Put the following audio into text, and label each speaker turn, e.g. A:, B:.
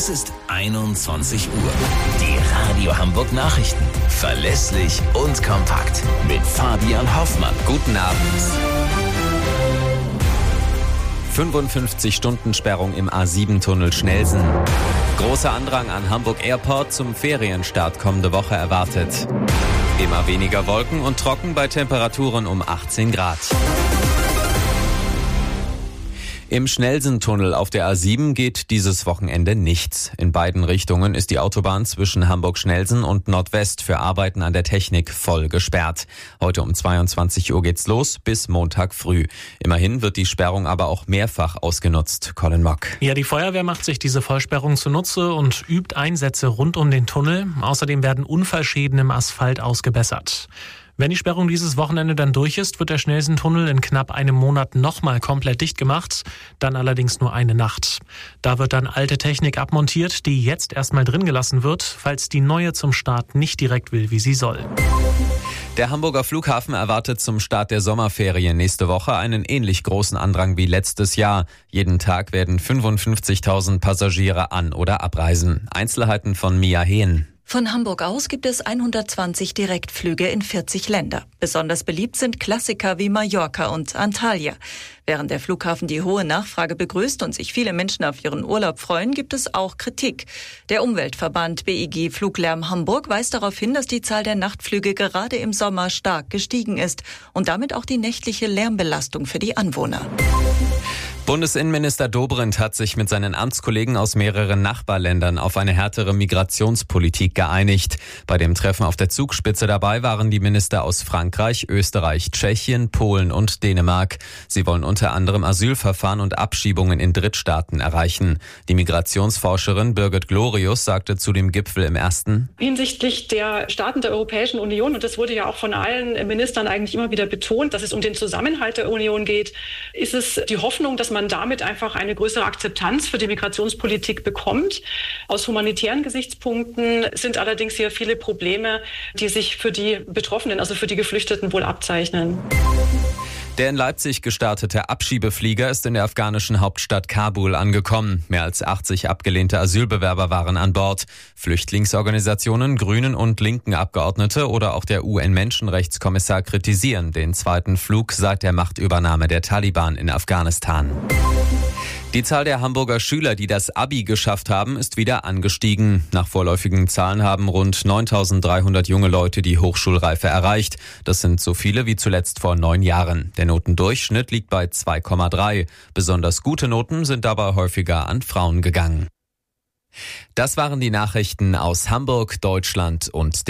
A: Es ist 21 Uhr. Die Radio Hamburg Nachrichten. Verlässlich und kompakt. Mit Fabian Hoffmann.
B: Guten Abend. 55-Stunden-Sperrung im A7-Tunnel Schnellsen. Großer Andrang an Hamburg Airport zum Ferienstart kommende Woche erwartet. Immer weniger Wolken und trocken bei Temperaturen um 18 Grad. Im Schnellsen-Tunnel auf der A7 geht dieses Wochenende nichts. In beiden Richtungen ist die Autobahn zwischen Hamburg-Schnellsen und Nordwest für Arbeiten an der Technik voll gesperrt. Heute um 22 Uhr geht's los bis Montag früh. Immerhin wird die Sperrung aber auch mehrfach ausgenutzt. Colin Mock.
C: Ja, die Feuerwehr macht sich diese Vollsperrung zunutze und übt Einsätze rund um den Tunnel. Außerdem werden Unfallschäden im Asphalt ausgebessert. Wenn die Sperrung dieses Wochenende dann durch ist, wird der Schnellsen-Tunnel in knapp einem Monat nochmal komplett dicht gemacht, dann allerdings nur eine Nacht. Da wird dann alte Technik abmontiert, die jetzt erstmal drin gelassen wird, falls die neue zum Start nicht direkt will, wie sie soll.
B: Der Hamburger Flughafen erwartet zum Start der Sommerferien nächste Woche einen ähnlich großen Andrang wie letztes Jahr. Jeden Tag werden 55.000 Passagiere an- oder abreisen. Einzelheiten von Mia Hehn.
D: Von Hamburg aus gibt es 120 Direktflüge in 40 Länder. Besonders beliebt sind Klassiker wie Mallorca und Antalya. Während der Flughafen die hohe Nachfrage begrüßt und sich viele Menschen auf ihren Urlaub freuen, gibt es auch Kritik. Der Umweltverband BIG Fluglärm Hamburg weist darauf hin, dass die Zahl der Nachtflüge gerade im Sommer stark gestiegen ist und damit auch die nächtliche Lärmbelastung für die Anwohner.
B: Bundesinnenminister Dobrindt hat sich mit seinen Amtskollegen aus mehreren Nachbarländern auf eine härtere Migrationspolitik geeinigt. Bei dem Treffen auf der Zugspitze dabei waren die Minister aus Frankreich, Österreich, Tschechien, Polen und Dänemark. Sie wollen unter anderem Asylverfahren und Abschiebungen in Drittstaaten erreichen. Die Migrationsforscherin Birgit Glorius sagte zu dem Gipfel im ersten:
E: Hinsichtlich der Staaten der Europäischen Union, und das wurde ja auch von allen Ministern eigentlich immer wieder betont, dass es um den Zusammenhalt der Union geht, ist es die Hoffnung, dass man damit einfach eine größere Akzeptanz für die Migrationspolitik bekommt. Aus humanitären Gesichtspunkten sind allerdings hier viele Probleme, die sich für die Betroffenen, also für die Geflüchteten, wohl abzeichnen.
B: Der in Leipzig gestartete Abschiebeflieger ist in der afghanischen Hauptstadt Kabul angekommen. Mehr als 80 abgelehnte Asylbewerber waren an Bord. Flüchtlingsorganisationen, Grünen und linken Abgeordnete oder auch der UN-Menschenrechtskommissar kritisieren den zweiten Flug seit der Machtübernahme der Taliban in Afghanistan. Die Zahl der Hamburger Schüler, die das Abi geschafft haben, ist wieder angestiegen. Nach vorläufigen Zahlen haben rund 9.300 junge Leute die Hochschulreife erreicht. Das sind so viele wie zuletzt vor 9 Jahren. Der Notendurchschnitt liegt bei 2,3. Besonders gute Noten sind dabei häufiger an Frauen gegangen. Das waren die Nachrichten aus Hamburg, Deutschland und der